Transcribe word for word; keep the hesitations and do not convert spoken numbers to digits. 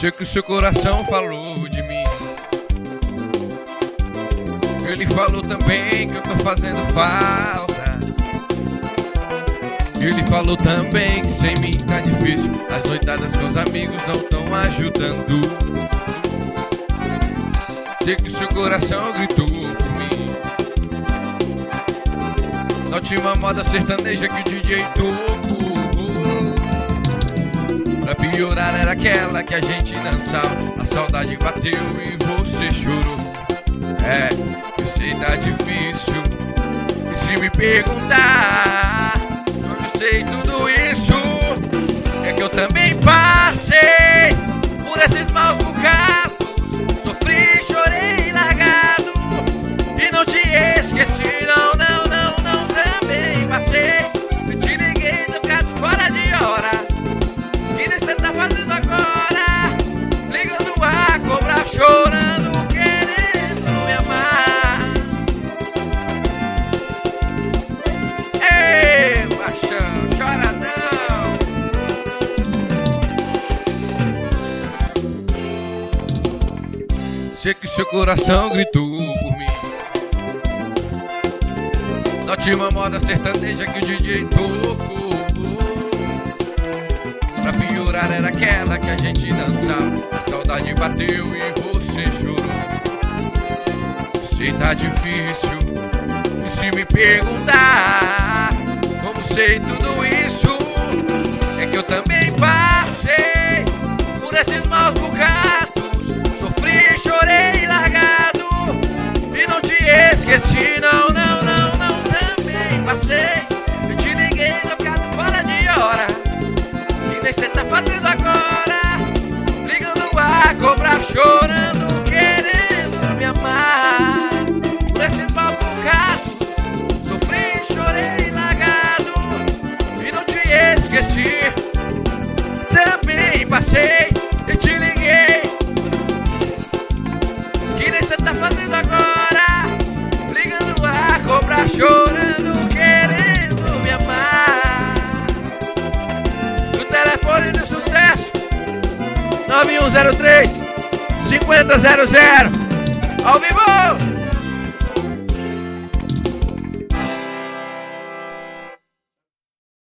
Sei que o seu coração falou de mim. Ele falou também que eu tô fazendo falta. Ele falou também que sem mim tá difícil. As noitadas com os amigos não tão ajudando. Sei que o seu coração gritou por mim. Na última moda sertaneja que o D J tocou. Pra piorar era aquela que a gente dançava. A saudade bateu e você chorou. É, eu sei tá difícil. E se me perguntar onde eu sei tudo isso, é que eu também passei por esses maus bocados. Sofri, chorei, largado e não te esqueci. Não, não, não, não, também passei. Eu te liguei tocado fora de hora. E nem cê tá fazendo agora. Ligando a cobrar, chorando, querendo me amar. Ei, paixão, chora não. Sei que seu coração gritou por mim. Na última moda sertaneja que o D J tocou. Pra piorar era aquela que a gente dançava. A saudade bateu e você chorou. Sei tá difícil. E se me perguntar como sei tudo isso, é que eu também passei por esses maus bocados. Sofri, chorei, largado e não te esqueci. Não, não, não, não, também passei. Eu te liguei tocado fora de hora. E nem cê tá fazendo agora. Ligando a cobrar, chorando, querendo me amar. Por esses maus bocados. Sofri, chorei, largado e não te esqueci. Também passei. Eu te liguei. Que nem cê tá fazendo agora. Ligando a cobrar, chorando, querendo me amar. No telefone do sucesso nove um zero três, cinco zero zero zero. Ao vivo!